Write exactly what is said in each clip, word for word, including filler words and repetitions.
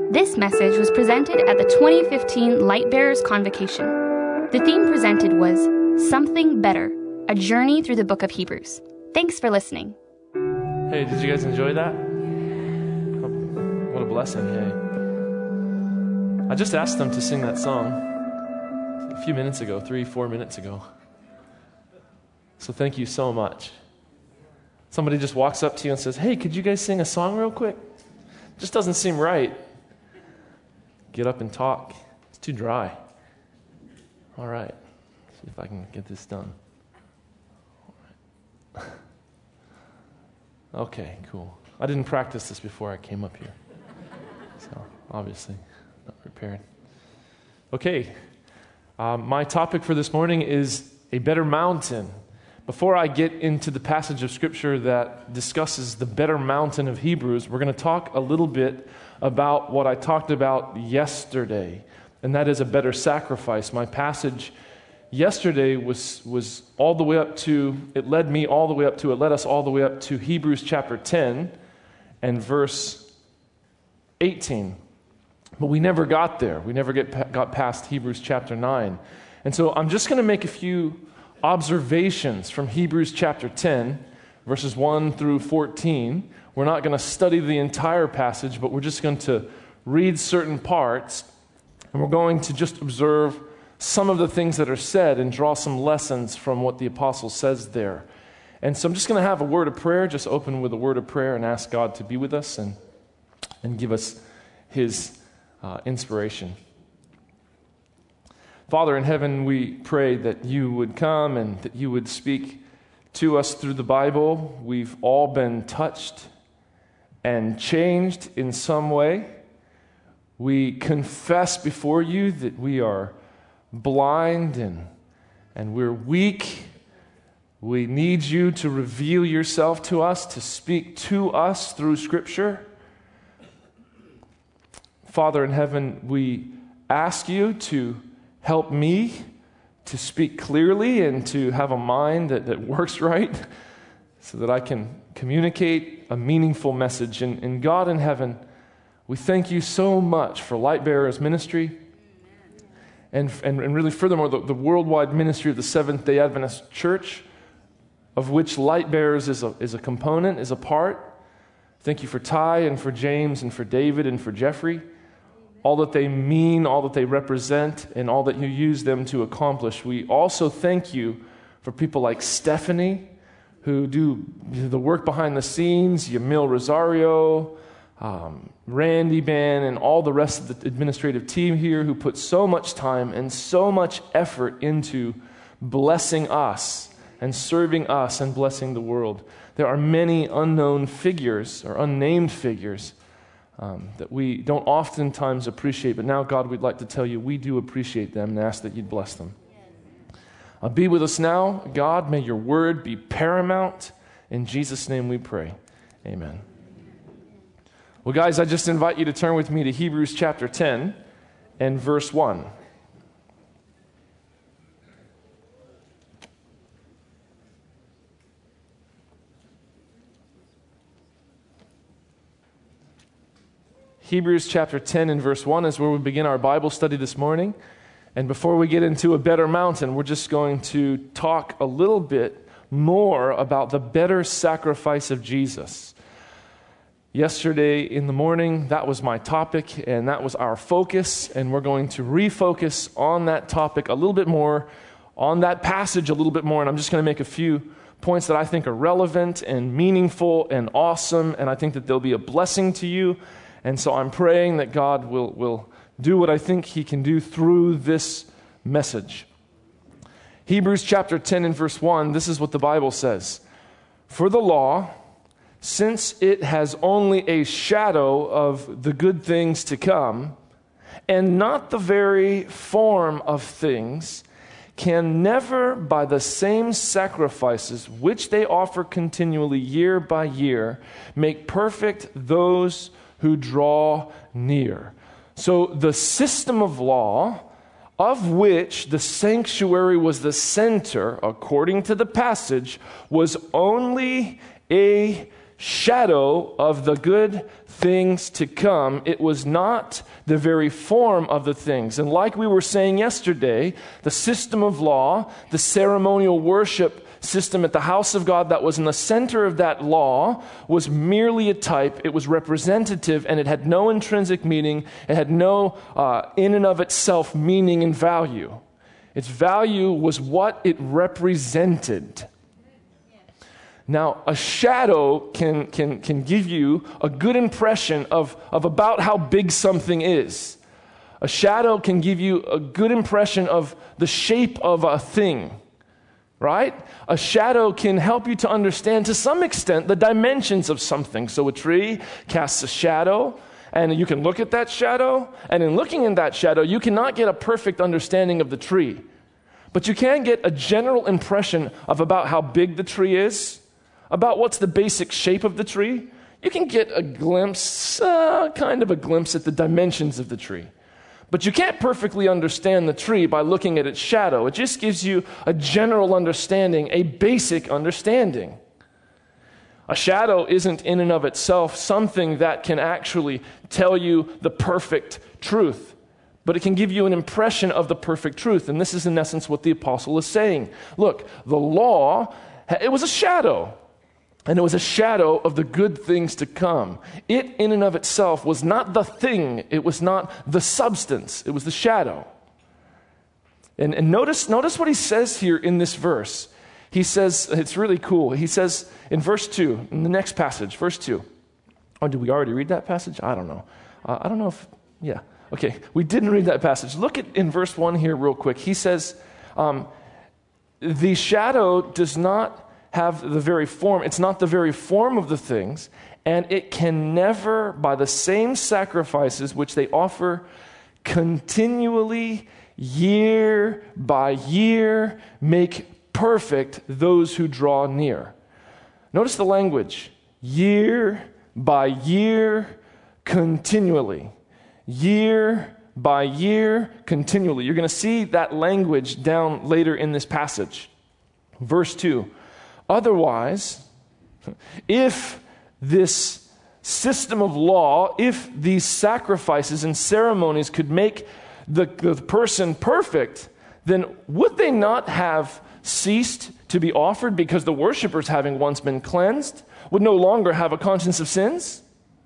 This message was presented at the twenty fifteen Lightbearers Convocation. The theme presented was Something Better, a journey through the book of Hebrews. Thanks for listening. Hey, did you guys enjoy that? What a blessing, hey. I just asked them to sing that song a few minutes ago, three, four minutes ago. So thank you so much. Somebody just walks up to you and says, hey, could you guys sing a song real quick? Just doesn't seem right. Get up and talk. It's too dry. All right. See if I can get this done. All right. Okay, cool. I didn't practice this before I came up here. So, obviously, not prepared. Okay. Um, my topic for this morning is a better mountain. Before I get into the passage of Scripture that discusses the better mountain of Hebrews, we're going to talk a little bit about what I talked about yesterday, and that is a better sacrifice. My passage yesterday was was all the way up to, it led me all the way up to, it led us all the way up to Hebrews chapter ten and verse eighteen. But we never got there. We never get got past Hebrews chapter nine. And so I'm just going to make a few observations from Hebrews chapter ten, verses one through fourteen. We're not going to study the entire passage, but we're just going to read certain parts, and we're going to just observe some of the things that are said and draw some lessons from what the apostle says there. And so I'm just going to have a word of prayer, just open with a word of prayer and ask God to be with us and, and give us his uh, inspiration. Father in heaven, we pray that you would come and that you would speak to us through the Bible. We've all been touched and changed in some way. We confess before you that we are blind and, and we're weak. We need you to reveal yourself to us, to speak to us through Scripture. Father in heaven, we ask you to help me to speak clearly and to have a mind that, that works right so that I can communicate a meaningful message. And, and God in heaven, we thank you so much for Lightbearers Ministry and, and, and really furthermore the, the worldwide ministry of the Seventh-day Adventist Church, of which Lightbearers is a, is a component, is a part. Thank you for Ty and for James and for David and for Jeffrey. All that they mean, all that they represent, and all that you use them to accomplish. We also thank you for people like Stephanie, who do the work behind the scenes, Yamil Rosario, um, Randy Ban, and all the rest of the administrative team here who put so much time and so much effort into blessing us and serving us and blessing the world. There are many unknown figures or unnamed figures Um, that we don't oftentimes appreciate, but now, God, we'd like to tell you we do appreciate them and ask that you'd bless them. Uh, be with us now, God. May your word be paramount. In Jesus' name we pray. Amen. Well, guys, I just invite you to turn with me to Hebrews chapter ten and verse one. Hebrews chapter ten and verse one is where we begin our Bible study this morning. And before we get into a better mountain, we're just going to talk a little bit more about the better sacrifice of Jesus. Yesterday in the morning, that was my topic, and that was our focus. And we're going to refocus on that topic a little bit more, on that passage a little bit more. And I'm just going to make a few points that I think are relevant and meaningful and awesome. And I think that they'll be a blessing to you. And so I'm praying that God will, will do what I think he can do through this message. Hebrews chapter ten and verse one, this is what the Bible says. For the law, since it has only a shadow of the good things to come, and not the very form of things, can never by the same sacrifices which they offer continually year by year, make perfect those who draw near. So the system of law, of which the sanctuary was the center, according to the passage, was only a shadow of the good things to come. It was not the very form of the things. And like we were saying yesterday, the system of law, the ceremonial worship system at the house of God that was in the center of that law was merely a type. It was representative, and it had no intrinsic meaning. It had no uh, in and of itself meaning and value. Its value was what it represented. Now, a shadow can, can, can give you a good impression of, of about how big something is. A shadow can give you a good impression of the shape of a thing, right? A shadow can help you to understand, to some extent, the dimensions of something. So a tree casts a shadow, and you can look at that shadow, and in looking in that shadow, you cannot get a perfect understanding of the tree. But you can get a general impression of about how big the tree is, about what's the basic shape of the tree. You can get a glimpse, uh, kind of a glimpse at the dimensions of the tree. But you can't perfectly understand the tree by looking at its shadow. It just gives you a general understanding, a basic understanding. A shadow isn't in and of itself something that can actually tell you the perfect truth, but it can give you an impression of the perfect truth. And this is in essence what the apostle is saying. Look, the law, it was a shadow. And it was a shadow of the good things to come. It in and of itself was not the thing. It was not the substance. It was the shadow. And, and notice, notice what he says here in this verse. He says, it's really cool. He says in verse two, in the next passage, verse two. Oh, did we already read that passage? I don't know. Uh, I don't know if, yeah. Okay, we didn't read that passage. Look at in verse one here real quick. He says, um, the shadow does not have the very form. It's not the very form of the things, and it can never, by the same sacrifices which they offer continually, year by year, make perfect those who draw near. Notice the language. Year by year, continually. Year by year, continually. You're going to see that language down later in this passage. Verse two. Otherwise, if this system of law, if these sacrifices and ceremonies could make the, the person perfect, then would they not have ceased to be offered because the worshipers, having once been cleansed, would no longer have a conscience of sins?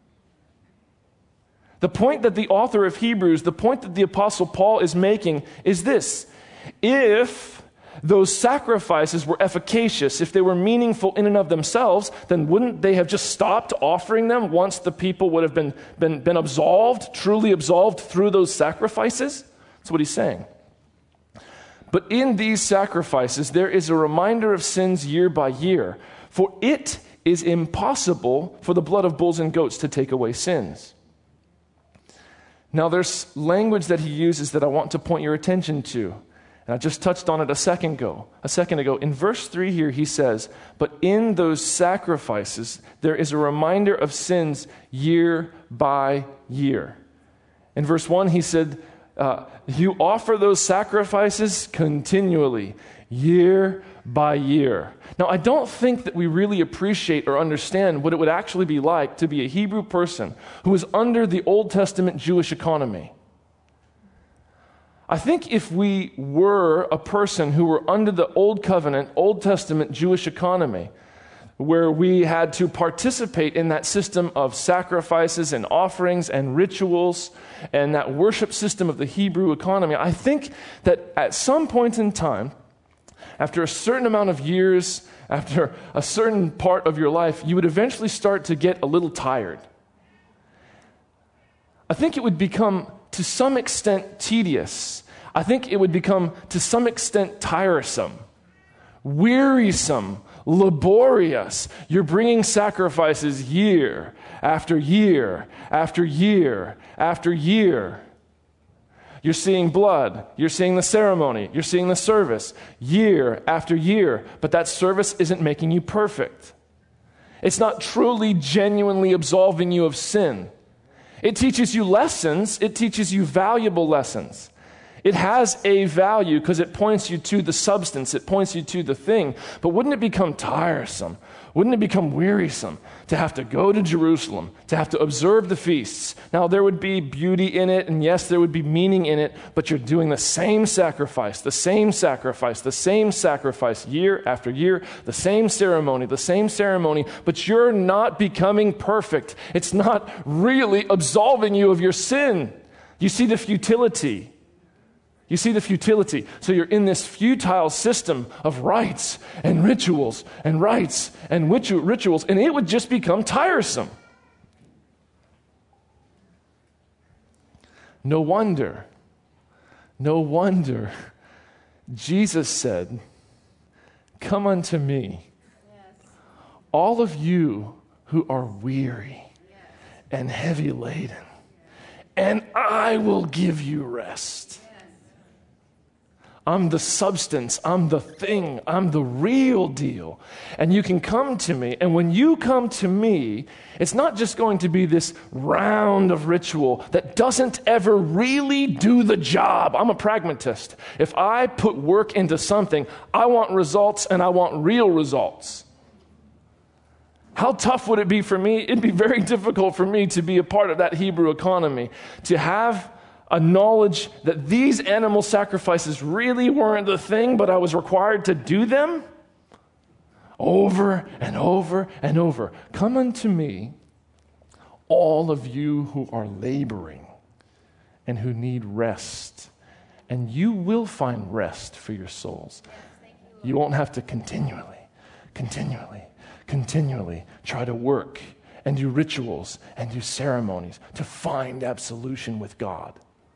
The point that the author of Hebrews, the point that the Apostle Paul is making is this. If those sacrifices were efficacious, if they were meaningful in and of themselves, then wouldn't they have just stopped offering them once the people would have been, been, been absolved, truly absolved through those sacrifices? That's what he's saying. But in these sacrifices, there is a reminder of sins year by year, for it is impossible for the blood of bulls and goats to take away sins. Now, there's language that he uses that I want to point your attention to. And I just touched on it a second ago. A second ago. In verse three here, he says, but in those sacrifices, there is a reminder of sins year by year. In verse one, he said, uh, you offer those sacrifices continually, year by year. Now, I don't think that we really appreciate or understand what it would actually be like to be a Hebrew person who is under the Old Testament Jewish economy. I think if we were a person who were under the Old Covenant, Old Testament Jewish economy, where we had to participate in that system of sacrifices and offerings and rituals and that worship system of the Hebrew economy, I think that at some point in time, after a certain amount of years, after a certain part of your life, you would eventually start to get a little tired. I think it would become, to some extent, tedious. I think it would become, to some extent, tiresome, wearisome, laborious. You're bringing sacrifices year after year after year after year. You're seeing blood. You're seeing the ceremony. You're seeing the service year after year. But that service isn't making you perfect. It's not truly, genuinely absolving you of sin. It teaches you lessons. It teaches you valuable lessons. It has a value because it points you to the substance. It points you to the thing. But wouldn't it become tiresome? Wouldn't it become wearisome to have to go to Jerusalem, to have to observe the feasts? Now, there would be beauty in it, and yes, there would be meaning in it, but you're doing the same sacrifice, the same sacrifice, the same sacrifice year after year, the same ceremony, the same ceremony, but you're not becoming perfect. It's not really absolving you of your sin. You see the futility. You see the futility. So you're in this futile system of rites and rituals and rites and ritu- rituals, and it would just become tiresome. No wonder, no wonder Jesus said, "Come unto me, yes. all of you who are weary yes. and heavy laden, yes. and I will give you rest." I'm the substance, I'm the thing, I'm the real deal. And you can come to me, and when you come to me, it's not just going to be this round of ritual that doesn't ever really do the job. I'm a pragmatist. If I put work into something, I want results, and I want real results. How tough would it be for me? It'd be very difficult for me to be a part of that Hebrew economy, to have a knowledge that these animal sacrifices really weren't the thing, but I was required to do them over and over and over. Come unto me, all of you who are laboring and who need rest, and you will find rest for your souls. You won't have to continually, continually, continually try to work and do rituals and do ceremonies to find absolution with God.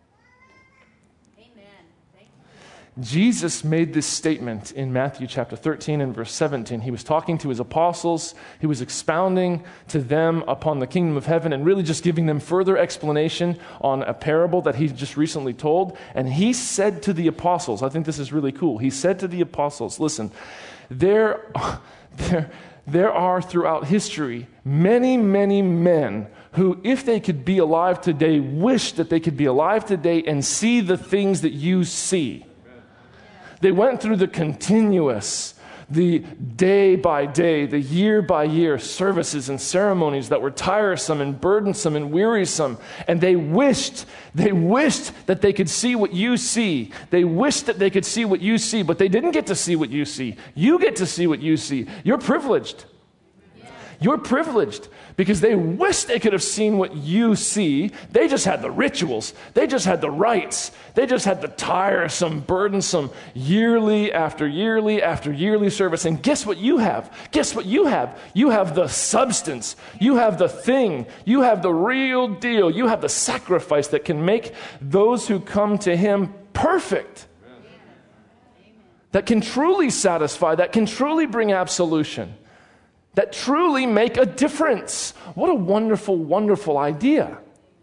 Jesus made this statement in Matthew chapter thirteen and verse seventeen. He was talking to his apostles. He was expounding to them upon the kingdom of heaven and really just giving them further explanation on a parable that he just recently told. And he said to the apostles, I think this is really cool. He said to the apostles, listen, there, there, there are throughout history many, many men who, if they could be alive today, wish that they could be alive today and see the things that you see. They went through the continuous, the day by day, the year by year services and ceremonies that were tiresome and burdensome and wearisome. And they wished, they wished that they could see what you see. They wished that they could see what you see, but they didn't get to see what you see. You get to see what you see. You're privileged. You're privileged because they wish they could have seen what you see. They just had the rituals. They just had the rites. They just had the tiresome, burdensome, yearly after yearly after yearly service. And guess what you have? Guess what you have? You have the substance. You have the thing. You have the real deal. You have the sacrifice that can make those who come to him perfect. That can truly satisfy, that can truly bring absolution. That truly make a difference. What a wonderful, wonderful idea.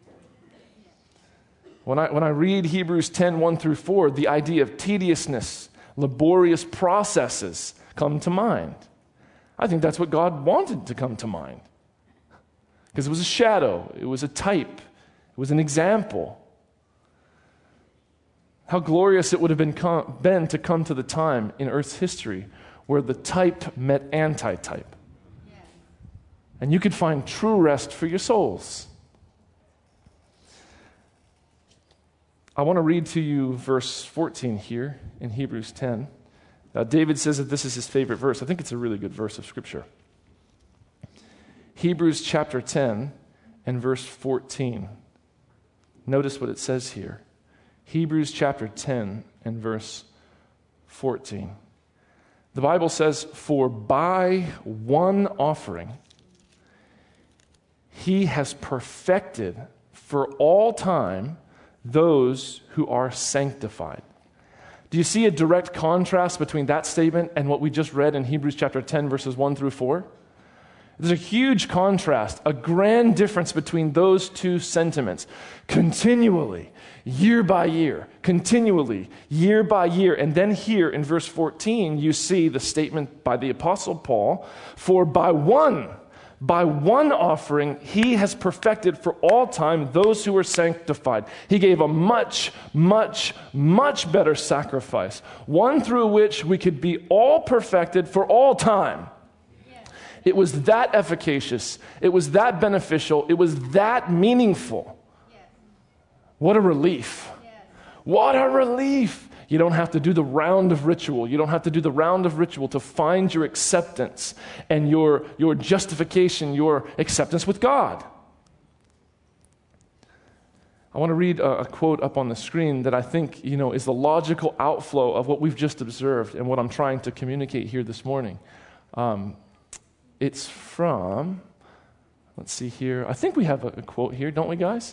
When I, when I read Hebrews ten, one through four, the idea of tediousness, laborious processes come to mind. I think that's what God wanted to come to mind. Because it was a shadow, it was a type, it was an example. How glorious it would have been, com- been to come to the time in Earth's history where the type met anti-type. And you could find true rest for your souls. I want to read to you verse fourteen here in Hebrews ten. Uh, David says that this is his favorite verse. I think it's a really good verse of Scripture. Hebrews chapter ten and verse fourteen. Notice what it says here. Hebrews chapter ten and verse fourteen. The Bible says, "For by one offering he has perfected for all time those who are sanctified." Do you see a direct contrast between that statement and what we just read in Hebrews chapter ten, verses one through four? There's a huge contrast, a grand difference between those two sentiments. Continually, year by year, continually, year by year. And then here in verse fourteen, you see the statement by the Apostle Paul, "For by one By one offering, he has perfected for all time those who are sanctified." He gave a much, much, much better sacrifice, one through which we could be all perfected for all time. Yeah. It was that efficacious. It was that beneficial. It was that meaningful. Yes. What a relief. Yes. What a relief. You don't have to do the round of ritual. You don't have to do the round of ritual to find your acceptance and your, your justification, your acceptance with God. I want to read a, a quote up on the screen that I think, you know, is the logical outflow of what we've just observed and what I'm trying to communicate here this morning. Um, it's from, let's see here. I think we have a, a quote here, don't we, guys?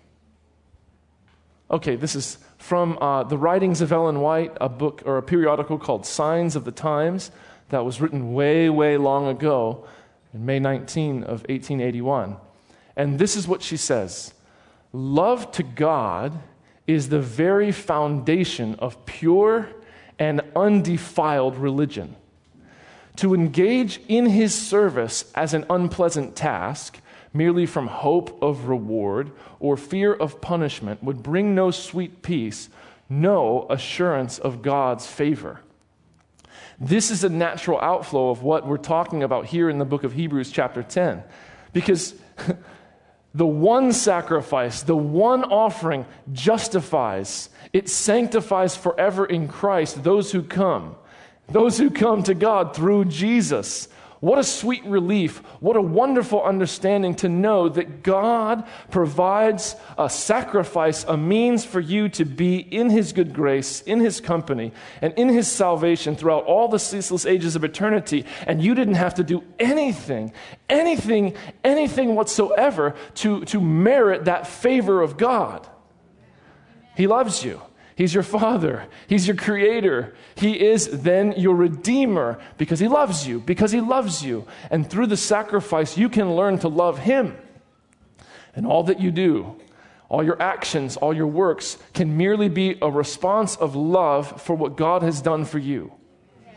Okay, this is from uh, the writings of Ellen White, a book or a periodical called Signs of the Times that was written way, way long ago, in May nineteenth of eighteen eighty-one. And this is what she says: love to God is the very foundation of pure and undefiled religion. To engage in His service as an unpleasant task, merely from hope of reward or fear of punishment, would bring no sweet peace, no assurance of God's favor. This is a natural outflow of what we're talking about here in the book of Hebrews chapter ten. Because the one sacrifice, the one offering justifies, it sanctifies forever in Christ those who come. Those who come to God through Jesus. What a sweet relief. What a wonderful understanding to know that God provides a sacrifice, a means for you to be in His good grace, in His company, and in His salvation throughout all the ceaseless ages of eternity. And you didn't have to do anything, anything, anything whatsoever to, to merit that favor of God. He loves you. He's your Father. He's your Creator. He is then your Redeemer because He loves you, because He loves you. And through the sacrifice, you can learn to love Him. And all that you do, all your actions, all your works can merely be a response of love for what God has done for you. Yes.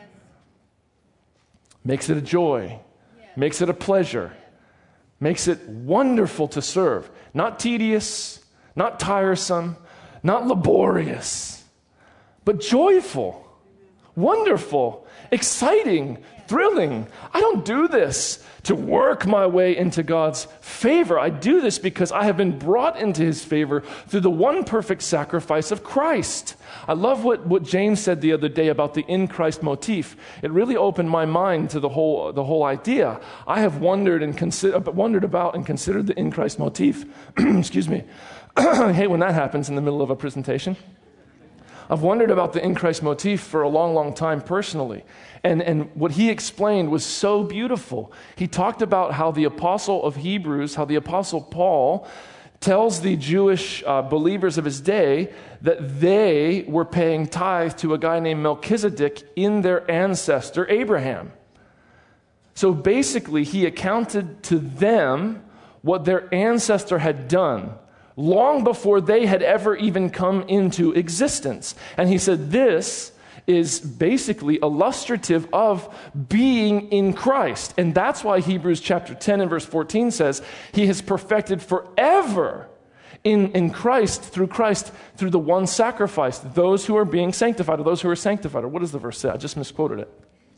Makes it a joy. Yes. Makes it a pleasure. Makes it wonderful to serve. Not tedious, not tiresome, not laborious, but joyful, wonderful, exciting, thrilling. I don't do this to work my way into God's favor. I do this because I have been brought into His favor through the one perfect sacrifice of Christ. I love what, what James said the other day about the in Christ motif. It really opened my mind to the whole, the whole idea. I have wondered and consider, wondered about and considered the in Christ motif. Excuse me. I hate when that happens in the middle of a presentation. I've wondered about the in Christ motif for a long, long time personally. And, and what he explained was so beautiful. He talked about how the apostle of Hebrews, how the apostle Paul tells the Jewish uh, believers of his day that they were paying tithe to a guy named Melchizedek in their ancestor Abraham. So basically, he accounted to them what their ancestor had done long before they had ever even come into existence. And he said this is basically illustrative of being in Christ. And that's why Hebrews chapter ten and verse fourteen says, He has perfected forever in, in Christ, through Christ, through the one sacrifice, those who are being sanctified, or those who are sanctified. Or what does the verse say? I just misquoted it.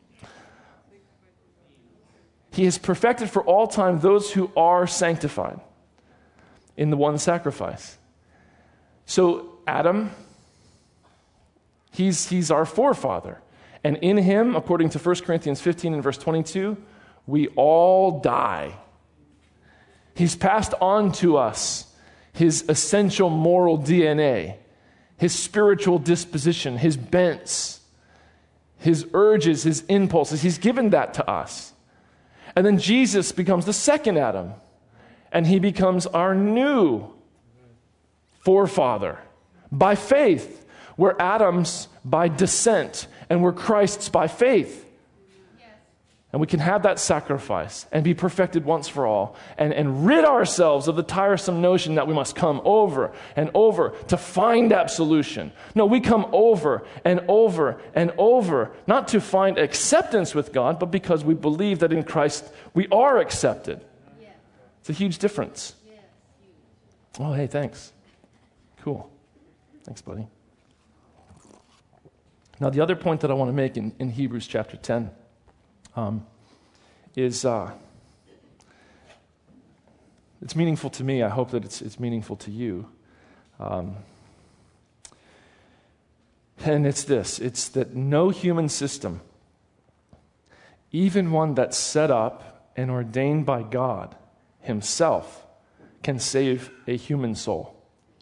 He has perfected for all time those who are sanctified in the one sacrifice. So Adam, he's, he's our forefather. And in him, according to First Corinthians fifteen and verse twenty-two, we all die. He's passed on to us his essential moral D N A, his spiritual disposition, his bents, his urges, his impulses. He's given that to us. And then Jesus becomes the second Adam. And he becomes our new forefather by faith. We're Adam's by descent, and we're Christ's by faith. Yes. And we can have that sacrifice and be perfected once for all and, and rid ourselves of the tiresome notion that we must come over and over to find absolution. No, we come over and over and over, not to find acceptance with God, but because we believe that in Christ we are accepted. It's a huge difference. Yes, huge. Oh, hey, thanks. Cool. Thanks, buddy. Now, the other point that I want to make in, in Hebrews chapter ten um, is uh, it's meaningful to me. I hope that it's, it's meaningful to you. Um, and it's this, it's that no human system, even one that's set up and ordained by God himself, can save a human soul.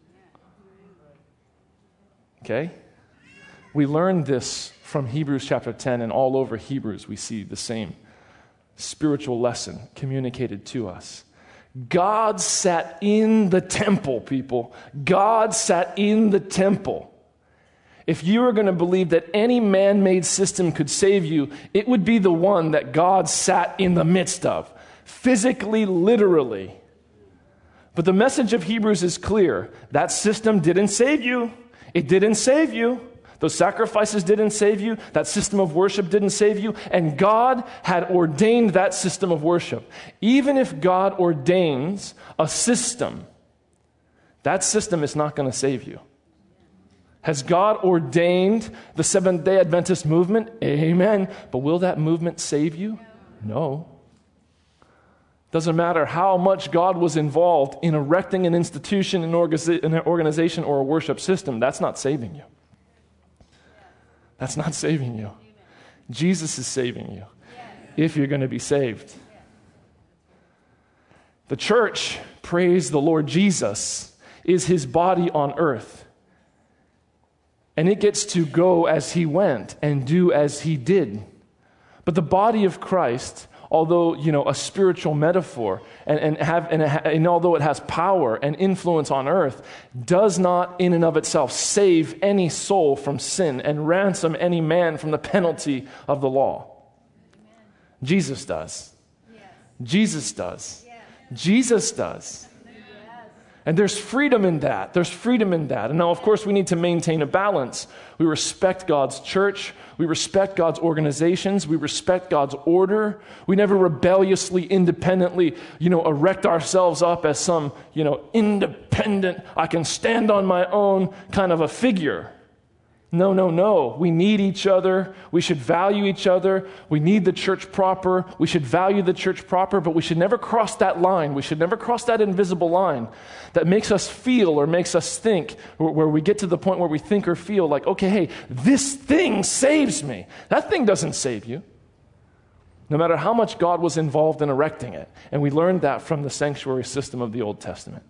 Okay? We learned this from Hebrews chapter ten, and all over Hebrews we see the same spiritual lesson communicated to us. God sat in the temple, people. God sat in the temple. If you were going to believe that any man-made system could save you, it would be the one that God sat in the midst of, physically, literally. But the message of Hebrews is clear. That system didn't save you. It didn't save you. Those sacrifices didn't save you. That system of worship didn't save you. And God had ordained that system of worship. Even if God ordains a system, that system is not going to save you. Has God ordained the Seventh-day Adventist movement? Amen. But will that movement save you? No. Doesn't matter how much God was involved in erecting an institution, an organization, or a worship system. That's not saving you. That's not saving you. Jesus is saving you if you're going to be saved. The church, praise the Lord Jesus, is his body on earth. And it gets to go as he went and do as he did. But the body of Christ, although, you know, a spiritual metaphor, and, and, have, and, and although it has power and influence on earth, does not in and of itself save any soul from sin and ransom any man from the penalty of the law. Amen. Jesus does. Yes. Jesus does. Yes. Jesus does. And there's freedom in that. There's freedom in that. And now, of course, we need to maintain a balance. We respect God's church. We respect God's organizations. We respect God's order. We never rebelliously, independently, you know, erect ourselves up as some, you know, independent, I can stand on my own kind of a figure. No, no, no. We need each other. We should value each other. We need the church proper. We should value the church proper, but we should never cross that line. We should never cross that invisible line that makes us feel or makes us think, where we get to the point where we think or feel like, okay, hey, this thing saves me. That thing doesn't save you. No matter how much God was involved in erecting it. And we learned that from the sanctuary system of the Old Testament.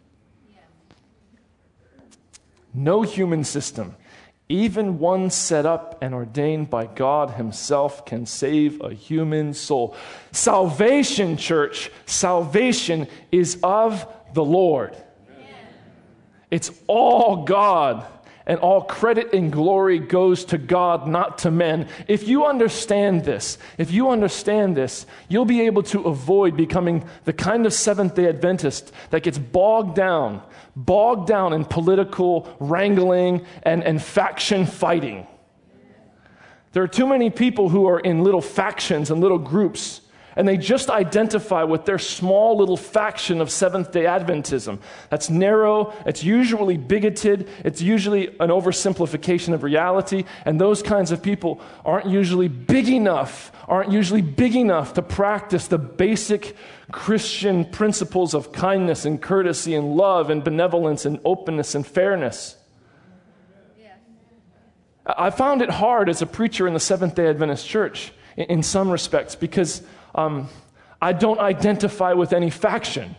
No human system, even one set up and ordained by God himself, can save a human soul. Salvation, church, salvation is of the Lord. Amen. It's all God, and all credit and glory goes to God, not to men. If you understand this, if you understand this, you'll be able to avoid becoming the kind of Seventh-day Adventist that gets bogged down bogged down in political wrangling and, and faction fighting. There are too many people who are in little factions and little groups, and they just identify with their small little faction of Seventh-day Adventism. That's narrow, it's usually bigoted, it's usually an oversimplification of reality, and those kinds of people aren't usually big enough, aren't usually big enough to practice the basic Christian principles of kindness and courtesy and love and benevolence and openness and fairness. Yeah. I found it hard as a preacher in the Seventh-day Adventist Church in, in some respects because um, I don't identify with any faction.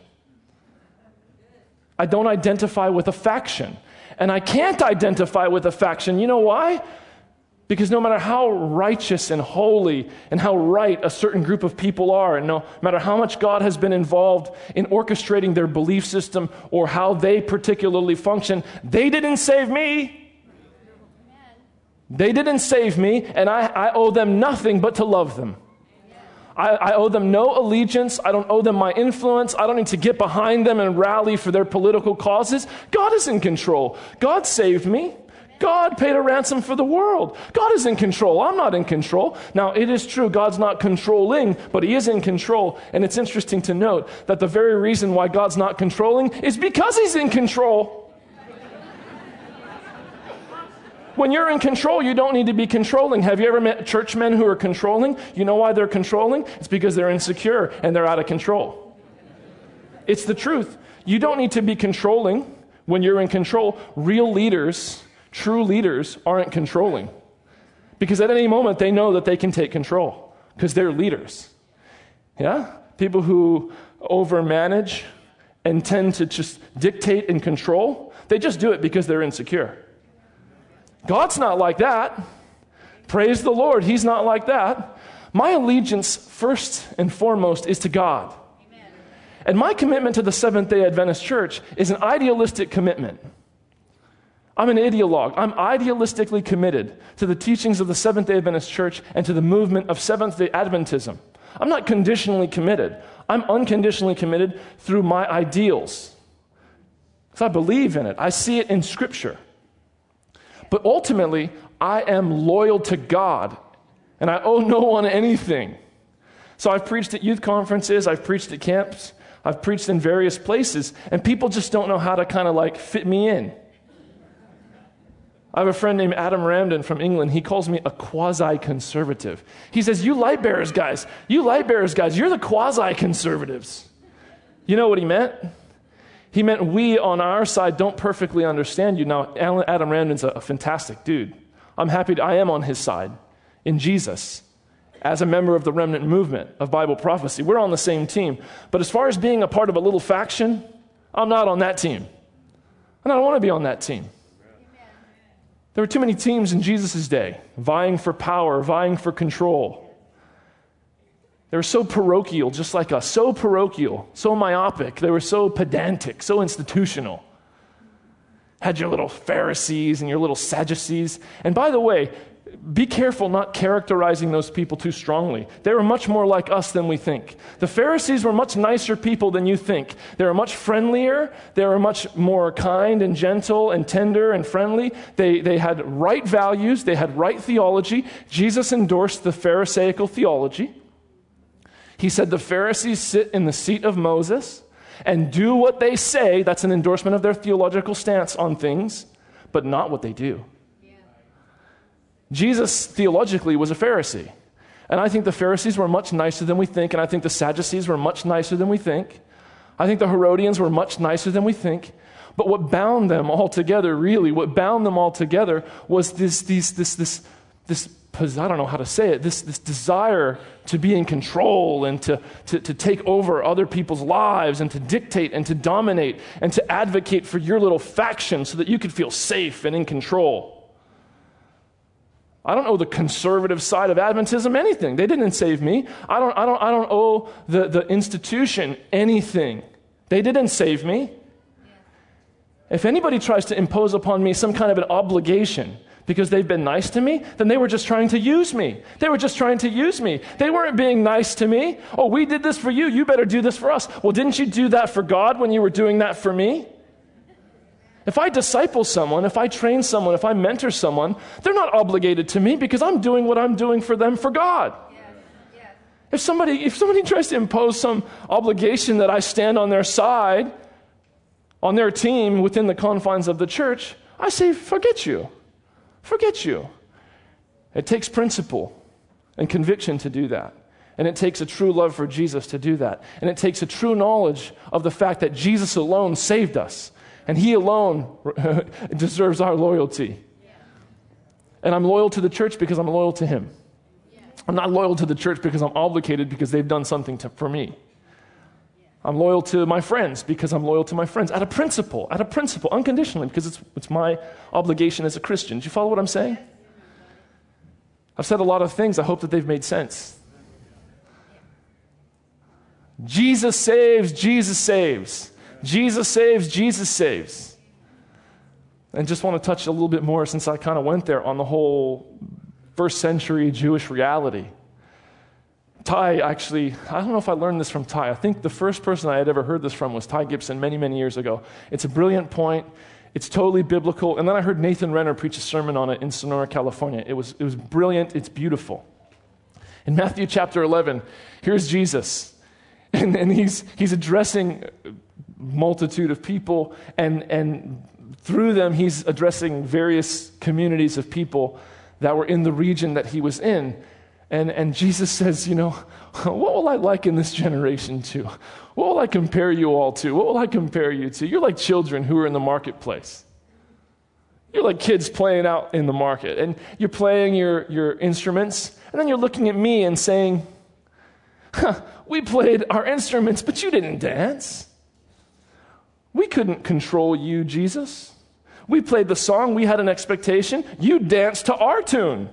I don't identify with a faction. And I can't identify with a faction. You know why? Because no matter how righteous and holy and how right a certain group of people are, and no matter how much God has been involved in orchestrating their belief system or how they particularly function, they didn't save me. They didn't save me, and I, I owe them nothing but to love them. I, I owe them no allegiance. I don't owe them my influence. I don't need to get behind them and rally for their political causes. God is in control. God saved me. God paid a ransom for the world. God is in control. I'm not in control. Now, it is true God's not controlling, but he is in control. And it's interesting to note that the very reason why God's not controlling is because he's in control. When you're in control, you don't need to be controlling. Have you ever met churchmen who are controlling? You know why they're controlling? It's because they're insecure and they're out of control. It's the truth. You don't need to be controlling when you're in control. Real leaders, true leaders, aren't controlling. Because at any moment, they know that they can take control because they're leaders. Yeah? People who overmanage and tend to just dictate and control, they just do it because they're insecure. God's not like that. Praise the Lord, He's not like that. My allegiance, first and foremost, is to God. Amen. And my commitment to the Seventh-day Adventist Church is an idealistic commitment. I'm an ideologue. I'm idealistically committed to the teachings of the Seventh-day Adventist Church and to the movement of Seventh-day Adventism. I'm not conditionally committed. I'm unconditionally committed through my ideals. Because I believe in it. I see it in Scripture. But ultimately, I am loyal to God, and I owe no one anything. So I've preached at youth conferences, I've preached at camps, I've preached in various places, and people just don't know how to kind of like fit me in. I have a friend named Adam Ramden from England. He calls me a quasi-conservative. He says, you light bearers guys, you light bearers guys, you're the quasi-conservatives. You know what he meant? He meant we on our side don't perfectly understand you. Now, Adam Ramden's a, a fantastic dude. I'm happy to, I am on his side in Jesus as a member of the remnant movement of Bible prophecy. We're on the same team. But as far as being a part of a little faction, I'm not on that team. And I don't want to be on that team. There were too many teams in Jesus' day, vying for power, vying for control. They were so parochial, just like us, so parochial, so myopic. They were so pedantic, so institutional. Had your little Pharisees and your little Sadducees. And by the way, be careful not characterizing those people too strongly. They were much more like us than we think. The Pharisees were much nicer people than you think. They were much friendlier. They were much more kind and gentle and tender and friendly. They, they had right values. They had right theology. Jesus endorsed the Pharisaical theology. He said the Pharisees sit in the seat of Moses and do what they say. That's an endorsement of their theological stance on things, but not what they do. Jesus, theologically, was a Pharisee. And I think the Pharisees were much nicer than we think, and I think the Sadducees were much nicer than we think. I think the Herodians were much nicer than we think. But what bound them all together, really, what bound them all together was this, these, this, this, this, I don't know how to say it, this, this desire to be in control and to, to, to take over other people's lives and to dictate and to dominate and to advocate for your little faction so that you could feel safe and in control. I don't owe the conservative side of Adventism anything. They didn't save me. I don't, I don't, I don't owe the, the institution anything. They didn't save me. If anybody tries to impose upon me some kind of an obligation because they've been nice to me, then they were just trying to use me. They were just trying to use me. They weren't being nice to me. Oh, we did this for you. You better do this for us. Well, didn't you do that for God when you were doing that for me? If I disciple someone, if I train someone, if I mentor someone, they're not obligated to me because I'm doing what I'm doing for them for God. Yes. Yes. If somebody, if somebody tries to impose some obligation that I stand on their side, on their team within the confines of the church, I say, forget you. Forget you. It takes principle and conviction to do that. And it takes a true love for Jesus to do that. And it takes a true knowledge of the fact that Jesus alone saved us. And He alone deserves our loyalty. Yeah. And I'm loyal to the church because I'm loyal to Him. Yeah. I'm not loyal to the church because I'm obligated because they've done something to, for me. Yeah. I'm loyal to my friends because I'm loyal to my friends. Out of principle, out of principle, unconditionally, because it's, it's my obligation as a Christian. Do you follow what I'm saying? I've said a lot of things. I hope that they've made sense. Jesus saves, Jesus saves. Jesus saves, Jesus saves. And just want to touch a little bit more, since I kind of went there, on the whole first century Jewish reality. Ty actually, I don't know if I learned this from Ty. I think the first person I had ever heard this from was Ty Gibson many, many years ago. It's a brilliant point. It's totally biblical. And then I heard Nathan Renner preach a sermon on it in Sonora, California. It was, it was brilliant. It's beautiful. In Matthew chapter eleven, here's Jesus. And, and he's, he's addressing multitude of people, and, and Through them, he's addressing various communities of people that were in the region that he was in. And, and Jesus says, you know, what will I liken this generation to? What will I compare you all to? What will I compare you to? You're like children who are in the marketplace. You're like kids playing out in the market. And you're playing your, your instruments, and then you're looking at me and saying, huh, we played our instruments, but you didn't dance. We couldn't control you, Jesus. We played the song, we had an expectation. You danced to our tune.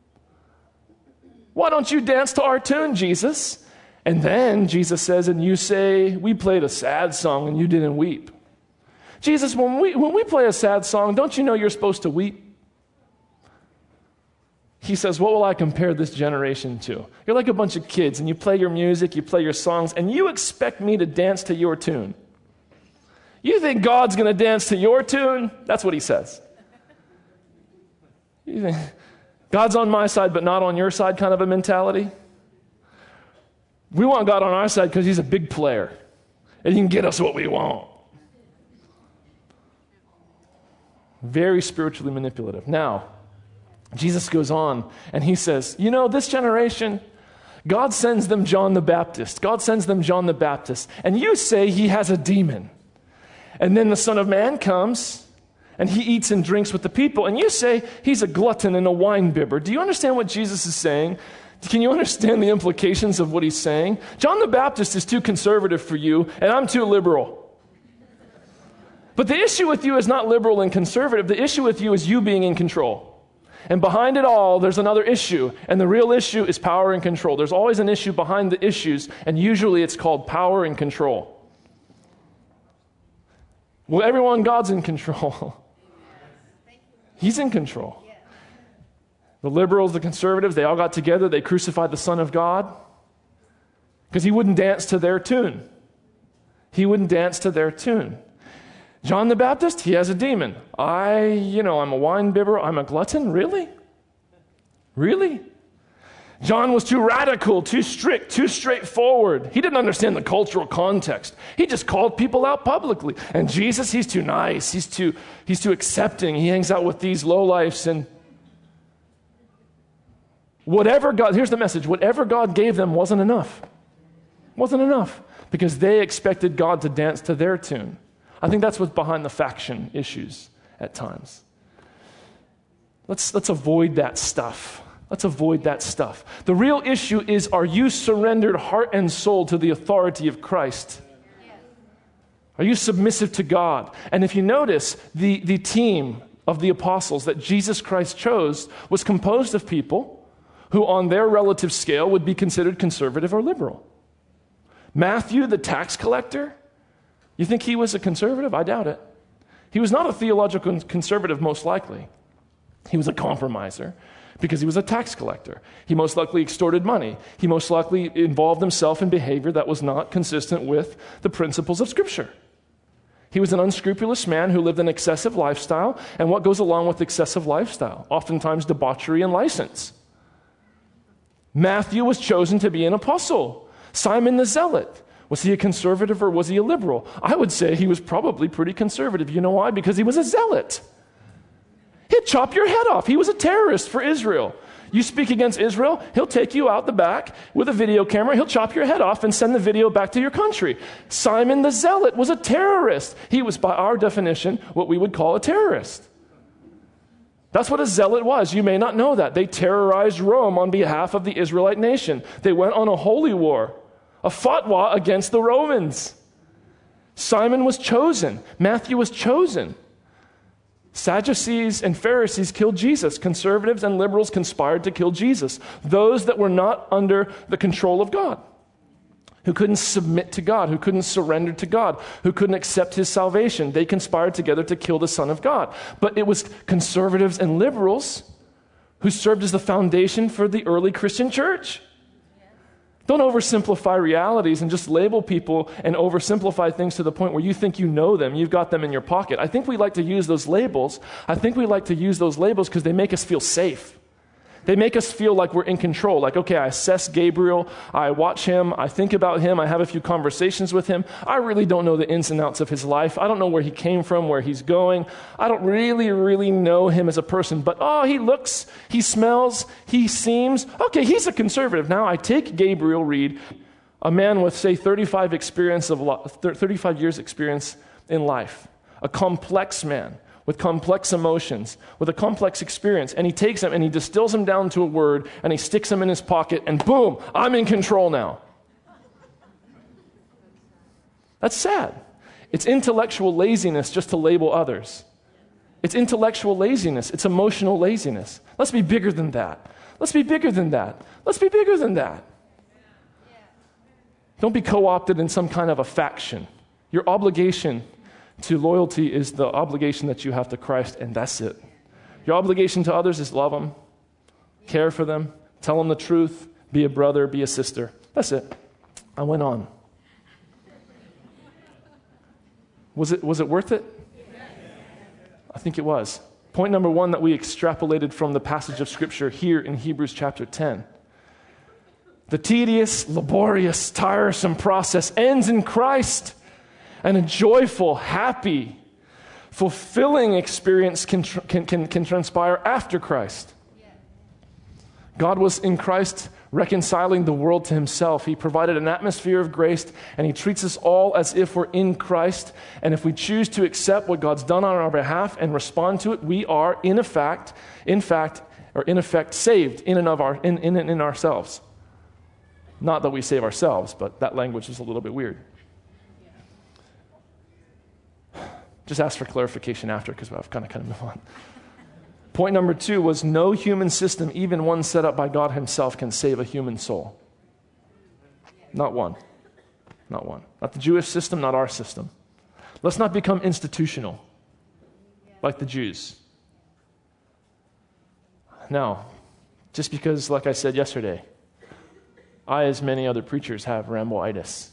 Why don't you dance to our tune, Jesus? And then Jesus says, and you say, we played a sad song and you didn't weep. Jesus, when we, when we play a sad song, don't you know you're supposed to weep? He says, what will I compare this generation to? You're like a bunch of kids, and you play your music, you play your songs, and you expect me to dance to your tune. You think God's going to dance to your tune? That's what he says. You think God's on my side, but not on your side kind of a mentality? We want God on our side because he's a big player, and he can get us what we want. Very spiritually manipulative. Now, Jesus goes on, and he says, you know, this generation, God sends them John the Baptist. God sends them John the Baptist. And you say he has a demon. And then the Son of Man comes, and he eats and drinks with the people. And you say he's a glutton and a wine-bibber. Do you understand what Jesus is saying? Can you understand the implications of what he's saying? John the Baptist is too conservative for you, and I'm too liberal. But the issue with you is not liberal and conservative. The issue with you is you being in control. And behind it all, there's another issue. And the real issue is power and control. There's always an issue behind the issues, and usually it's called power and control. Well, everyone, God's in control. He's in control. The liberals, the conservatives, they all got together. They crucified the Son of God because he wouldn't dance to their tune. He wouldn't dance to their tune. John the Baptist, he has a demon. I, you know, I'm a wine bibber. I'm a glutton. Really? Really? John was too radical, too strict, too straightforward. He didn't understand the cultural context. He just called people out publicly. And Jesus, he's too nice. He's too, he's too accepting. He hangs out with these lowlifes. And whatever God, here's the message, whatever God gave them wasn't enough. Wasn't enough. Because they expected God to dance to their tune. I think that's what's behind the faction issues at times. Let's, let's avoid that stuff. Let's avoid that stuff. The real issue is, are you surrendered heart and soul to the authority of Christ? Are you submissive to God? And if you notice, the, the team of the apostles that Jesus Christ chose was composed of people who on their relative scale would be considered conservative or liberal. Matthew, the tax collector, you think he was a conservative? I doubt it. He was not a theological conservative, most likely. He was a compromiser because he was a tax collector. He most likely extorted money. He most likely involved himself in behavior that was not consistent with the principles of Scripture. He was an unscrupulous man who lived an excessive lifestyle, and what goes along with excessive lifestyle? Oftentimes debauchery and license. Matthew was chosen to be an apostle. Simon the Zealot, was he a conservative or was he a liberal? I would say he was probably pretty conservative. You know why? Because he was a zealot. He'd chop your head off. He was a terrorist for Israel. You speak against Israel, he'll take you out the back with a video camera, he'll chop your head off and send the video back to your country. Simon the Zealot was a terrorist. He was, by our definition, what we would call a terrorist. That's what a zealot was. You may not know that. They terrorized Rome on behalf of the Israelite nation. They went on a holy war, a fatwa against the Romans. Simon was chosen. Matthew was chosen. Sadducees and Pharisees killed Jesus. Conservatives and liberals conspired to kill Jesus. Those that were not under the control of God, who couldn't submit to God, who couldn't surrender to God, who couldn't accept his salvation, they conspired together to kill the Son of God. But it was conservatives and liberals who served as the foundation for the early Christian church. Don't oversimplify realities and just label people and oversimplify things to the point where you think you know them, you've got them in your pocket. I think we like to use those labels. I think we like to use those labels because they make us feel safe. They make us feel like we're in control. Like, okay, I assess Gabriel, I watch him, I think about him, I have a few conversations with him. I really don't know the ins and outs of his life. I don't know where he came from, where he's going. I don't really, really know him as a person. But, oh, he looks, he smells, he seems. Okay, he's a conservative. Now I take Gabriel Reed, a man with, say, thirty-five experience of lo- thirty-five years experience in life, a complex man with complex emotions, with a complex experience, and he takes them and he distills them down to a word and he sticks them in his pocket and boom, I'm in control now. That's sad. It's intellectual laziness just to label others. It's intellectual laziness. It's emotional laziness. Let's be bigger than that. Let's be bigger than that. Let's be bigger than that. Don't be co-opted in some kind of a faction. Your obligation to loyalty is the obligation that you have to Christ, and that's it. Your obligation to others is love them, care for them, tell them the truth, be a brother, be a sister. That's it. I went on. Was it, was it worth it? I think it was. Point number one that we extrapolated from the passage of Scripture here in Hebrews chapter ten. The tedious, laborious, tiresome process ends in Christ. And a joyful, happy, fulfilling experience can, can, can, can transpire after Christ. God was in Christ reconciling the world to himself. He provided an atmosphere of grace, and he treats us all as if we're in Christ. And if we choose to accept what God's done on our behalf and respond to it, we are in effect, in fact, or in effect saved in and of our in, in, in ourselves. Not that we save ourselves, but that language is a little bit weird. Just ask for clarification after, because I've kind of kind of move on. Point number two was no human system, even one set up by God himself, can save a human soul. Not one. Not one. Not the Jewish system, not our system. Let's not become institutional like the Jews. Now, just because, like I said yesterday, I, as many other preachers, have Rambo-itis.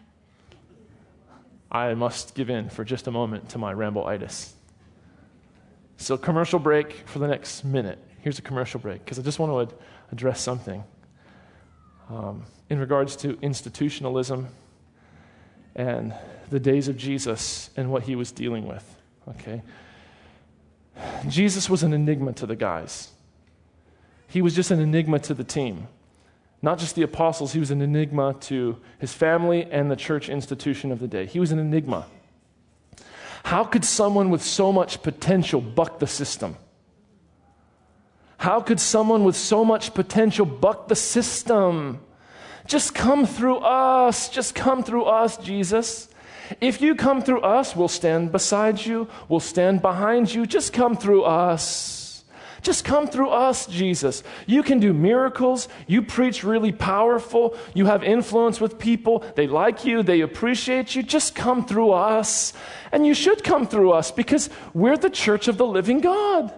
I must give in for just a moment to my Rambo-itis. So commercial break for the next minute. Here's a commercial break, because I just want to ad- address something um, in regards to institutionalism and the days of Jesus and what he was dealing with. Okay, Jesus was an enigma to the guys. He was just an enigma to the team. Not just the apostles, he was an enigma to his family and the church institution of the day. He was an enigma. How could someone with so much potential buck the system? How could someone with so much potential buck the system? Just come through us. Just come through us, Jesus. If you come through us, we'll stand beside you. We'll stand behind you. Just come through us. Just come through us, Jesus. You can do miracles. You preach really powerful. You have influence with people. They like you. They appreciate you. Just come through us. And you should come through us because we're the church of the living God.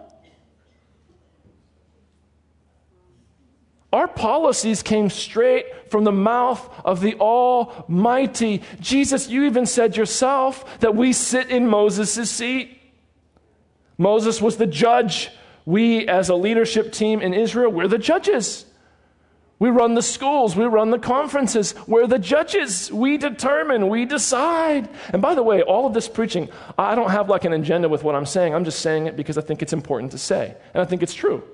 Our policies came straight from the mouth of the Almighty. Jesus, you even said yourself that we sit in Moses' seat. Moses was the judge. We, as a leadership team in Israel, we're the judges. We run the schools. We run the conferences. We're the judges. We determine. We decide. And by the way, all of this preaching, I don't have like an agenda with what I'm saying. I'm just saying it because I think it's important to say. And I think it's true.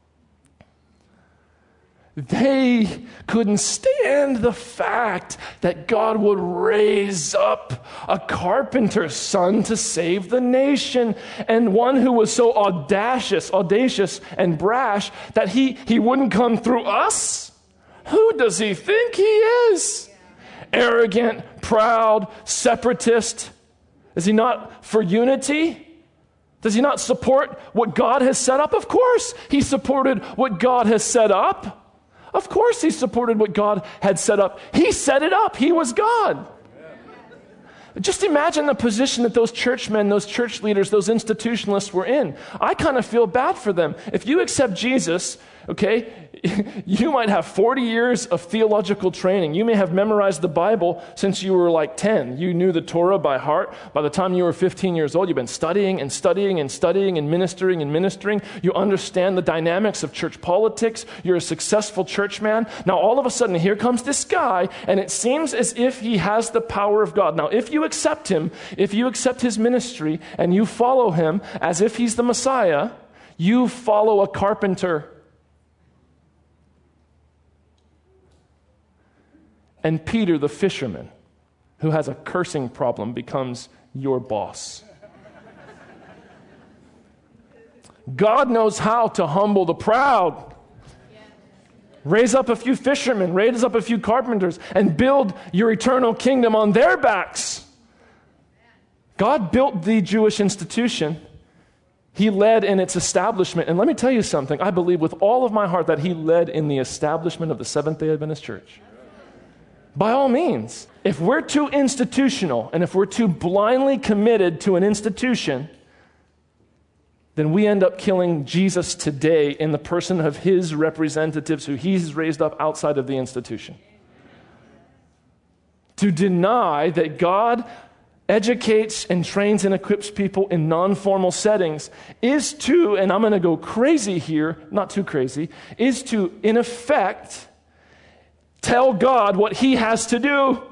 They couldn't stand the fact that God would raise up a carpenter's son to save the nation, and one who was so audacious, audacious and brash that he, he wouldn't come through us. Who does he think he is? Arrogant, proud, separatist. Is he not for unity? Does he not support what God has set up? Of course, he supported what God has set up. Of course he supported what God had set up. He set it up. He was God. Just imagine the position that those churchmen, those church leaders, those institutionalists were in. I kind of feel bad for them. If you accept Jesus, okay, You might have forty years of theological training. You may have memorized the Bible since you were like ten. You knew the Torah by heart. By the time you were fifteen years old, you've been studying and studying and studying and ministering and ministering. You understand the dynamics of church politics. You're a successful church man. Now, all of a sudden, here comes this guy, and it seems as if he has the power of God. Now, if you accept him, if you accept his ministry, and you follow him as if he's the Messiah, you follow a carpenter. And Peter, the fisherman, who has a cursing problem, becomes your boss. God knows how to humble the proud. Raise up a few fishermen, raise up a few carpenters, and build your eternal kingdom on their backs. God built the Jewish institution. He led in its establishment. And let me tell you something. I believe with all of my heart that he led in the establishment of the Seventh-day Adventist Church. By all means, if we're too institutional and if we're too blindly committed to an institution, then we end up killing Jesus today in the person of his representatives who he's raised up outside of the institution. To deny that God educates and trains and equips people in non-formal settings is to, and I'm going to go crazy here, not too crazy, is to, in effect, tell God what he has to do.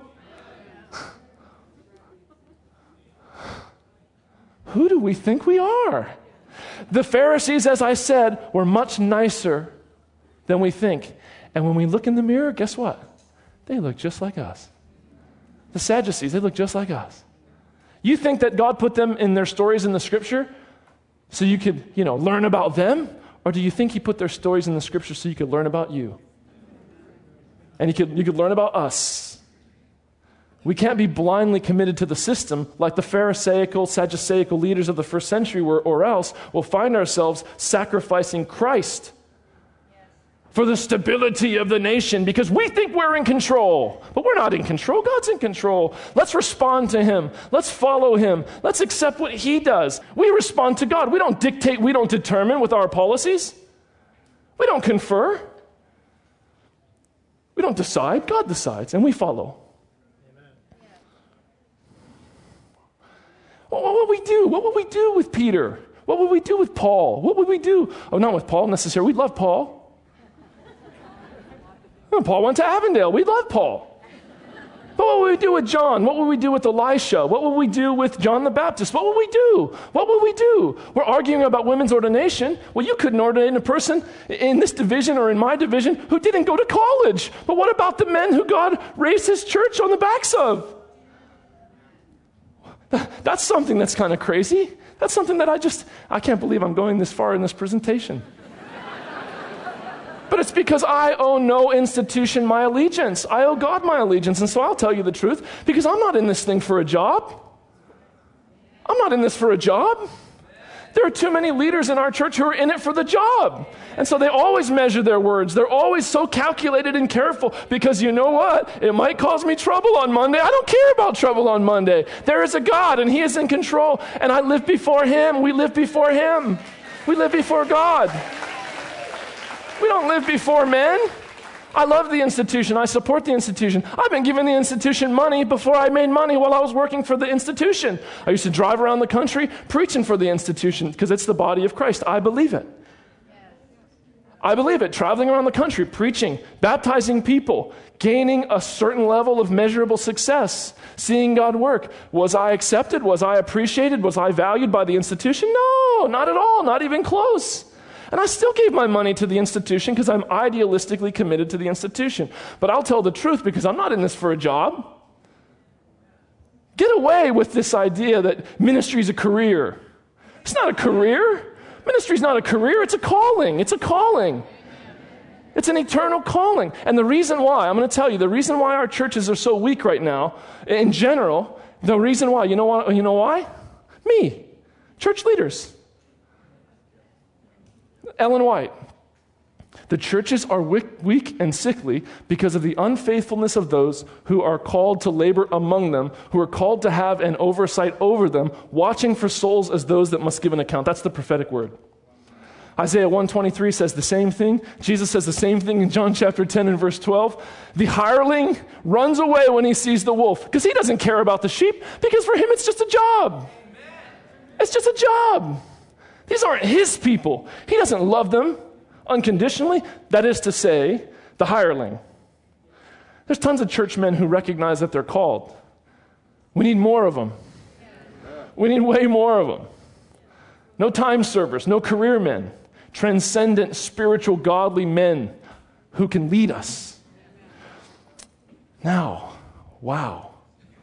Who do we think we are? The Pharisees, as I said, were much nicer than we think. And when we look in the mirror, guess what? They look just like us. The Sadducees, they look just like us. You think that God put them in their stories in the Scripture so you could, you know, learn about them? Or do you think he put their stories in the Scripture so you could learn about you? And you could, you could learn about us. We can't be blindly committed to the system like the Pharisaical, Sadduceical leaders of the first century were, or else we'll find ourselves sacrificing Christ for the stability of the nation because we think we're in control. But we're not in control. God's in control. Let's respond to him. Let's follow him. Let's accept what he does. We respond to God. We don't dictate. We don't determine with our policies. We don't confer. We don't decide. God decides, and we follow. Amen. Well, what would we do? What would we do with Peter? What would we do with Paul? What would we do? Oh, not with Paul necessarily. We love Paul. Well, Paul went to Avondale. We love Paul. But what would we do with John? What would we do with Elisha? What would we do with John the Baptist? What would we do? What would we do? We're arguing about women's ordination. Well, you couldn't ordain a person in this division or in my division who didn't go to college. But what about the men who God raised his church on the backs of? That's something that's kind of crazy. That's something that I just, I can't believe I'm going this far in this presentation. But it's because I owe no institution my allegiance. I owe God my allegiance. And so I'll tell you the truth, because I'm not in this thing for a job. I'm not in this for a job. There are too many leaders in our church who are in it for the job. And so they always measure their words. They're always so calculated and careful because you know what? It might cause me trouble on Monday. I don't care about trouble on Monday. There is a God and he is in control. And I live before him. We live before him. We live before God. We don't live before men. I love the institution. I support the institution. I've been giving the institution money before I made money while I was working for the institution. I used to drive around the country preaching for the institution because it's the body of Christ. I believe it. I believe it. Traveling around the country, preaching, baptizing people, gaining a certain level of measurable success, seeing God work. Was I accepted? Was I appreciated? Was I valued by the institution? No, not at all. Not even close. And I still gave my money to the institution because I'm idealistically committed to the institution. But I'll tell the truth because I'm not in this for a job. Get away with this idea that ministry is a career. It's not a career. Ministry is not a career. It's a calling. It's a calling. It's an eternal calling. And the reason why, I'm going to tell you, the reason why our churches are so weak right now, in general, the reason why, you know what? You know why? Me. Church leaders. Ellen White. The churches are weak and sickly because of the unfaithfulness of those who are called to labor among them, who are called to have an oversight over them, watching for souls as those that must give an account. That's the prophetic word. Isaiah one twenty-three says the same thing. Jesus says the same thing in John chapter ten and verse twelve. The hireling runs away when he sees the wolf because he doesn't care about the sheep, because for him it's just a job. It's just a job. These aren't his people. He doesn't love them unconditionally. That is to say, the hireling. There's tons of churchmen who recognize that they're called. We need more of them. We need way more of them. No time servers, no career men, transcendent, spiritual, godly men who can lead us. Now, wow.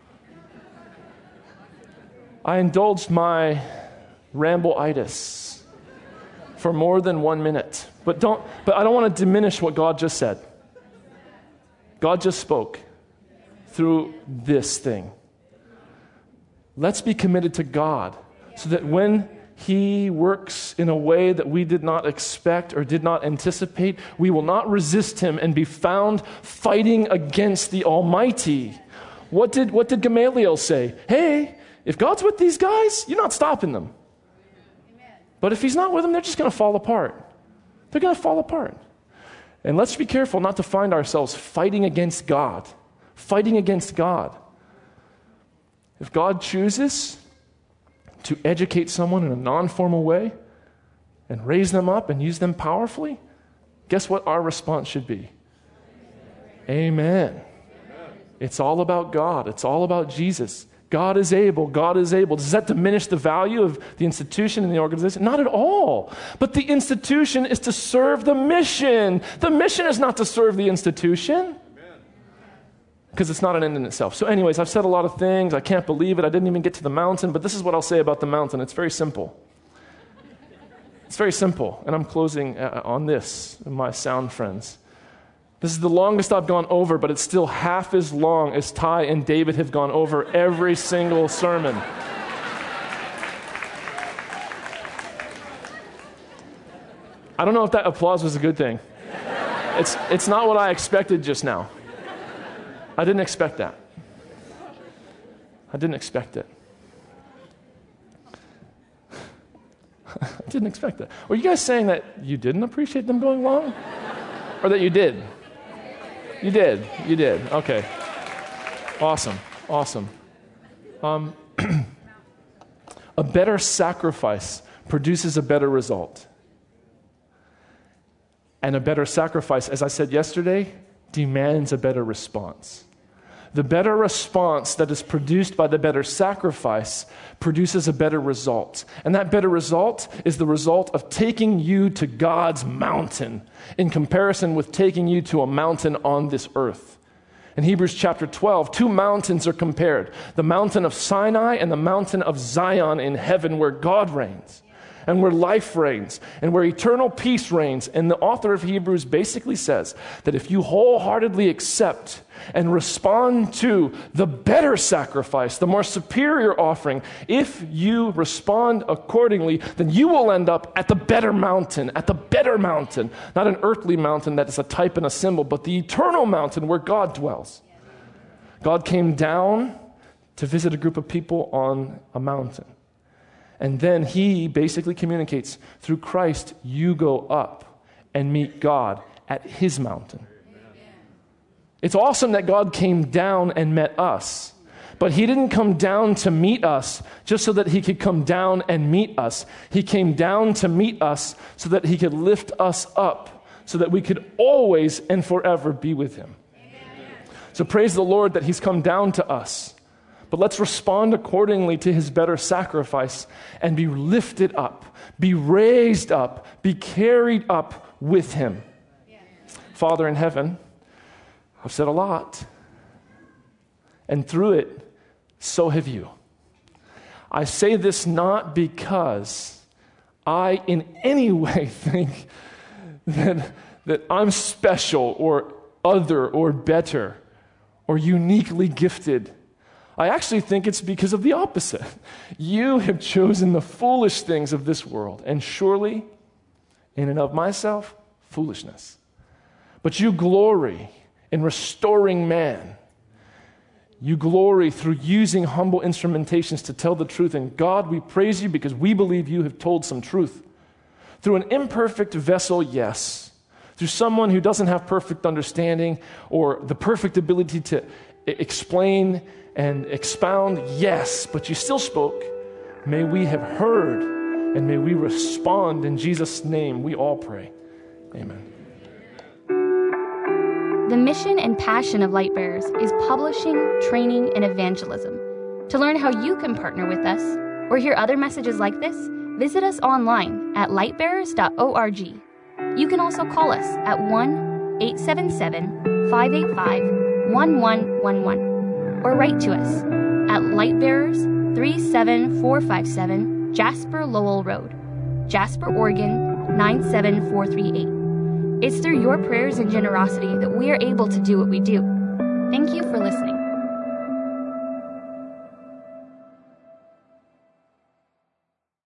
I indulged my ramble-itis for more than one minute. But don't but I don't want to diminish what God just said. God just spoke through this thing. Let's be committed to God so that when He works in a way that we did not expect or did not anticipate, we will not resist Him and be found fighting against the Almighty. What did, what did Gamaliel say? Hey, if God's with these guys, you're not stopping them. Amen. But if He's not with them, they're just going to fall apart. They're going to fall apart. And let's be careful not to find ourselves fighting against God. Fighting against God. If God chooses to educate someone in a non-formal way and raise them up and use them powerfully, guess what our response should be? Amen. Amen. It's all about God. It's all about Jesus. God is able. God is able. Does that diminish the value of the institution and the organization? Not at all. But the institution is to serve the mission. The mission is not to serve the institution. Because it's not an end in itself. So anyways, I've said a lot of things. I can't believe it. I didn't even get to the mountain. But this is what I'll say about the mountain. It's very simple. It's very simple. And I'm closing on this, my sound friends. This is the longest I've gone over, but it's still half as long as Ty and David have gone over every single sermon. I don't know if that applause was a good thing. It's, it's not what I expected just now. I didn't expect that. I didn't expect it. I didn't expect that. Were you guys saying that you didn't appreciate them going long? Or that you did? You did. You did. Okay. Awesome. Awesome. Um, a better sacrifice produces a better result. And a better sacrifice, as I said yesterday, demands a better response. The better response that is produced by the better sacrifice produces a better result. And that better result is the result of taking you to God's mountain in comparison with taking you to a mountain on this earth. In Hebrews chapter twelve, two mountains are compared. The mountain of Sinai and the mountain of Zion in heaven, where God reigns and where life reigns and where eternal peace reigns. And the author of Hebrews basically says that if you wholeheartedly accept and respond to the better sacrifice, the more superior offering, if you respond accordingly, then you will end up at the better mountain, at the better mountain, not an earthly mountain that is a type and a symbol, but the eternal mountain where God dwells. God came down to visit a group of people on a mountain. And then He basically communicates, through Christ, you go up and meet God at His mountain. It's awesome that God came down and met us. But He didn't come down to meet us just so that He could come down and meet us. He came down to meet us so that He could lift us up, so that we could always and forever be with Him. Amen. So praise the Lord that He's come down to us. But let's respond accordingly to His better sacrifice and be lifted up, be raised up, be carried up with Him. Yeah. Father in heaven, I've said a lot, and through it, so have you. I say this not because I in any way think that, that I'm special or other or better or uniquely gifted. I actually think it's because of the opposite. You have chosen the foolish things of this world, and surely, in and of myself, foolishness. But you glory in restoring man. You glory through using humble instrumentations to tell the truth. And God, we praise you because we believe you have told some truth. Through an imperfect vessel, yes. Through someone who doesn't have perfect understanding or the perfect ability to explain and expound, yes, but you still spoke. May we have heard and may we respond in Jesus' name. We all pray. Amen. The mission and passion of Lightbearers is publishing, training, and evangelism. To learn how you can partner with us or hear other messages like this, visit us online at lightbearers dot org. You can also call us at one eight seven seven, five eight five, one one one one or write to us at Lightbearers, three seven four five seven Jasper Lowell Road, Jasper, Oregon, nine seven four three eight. It's through your prayers and generosity that we are able to do what we do. Thank you for listening.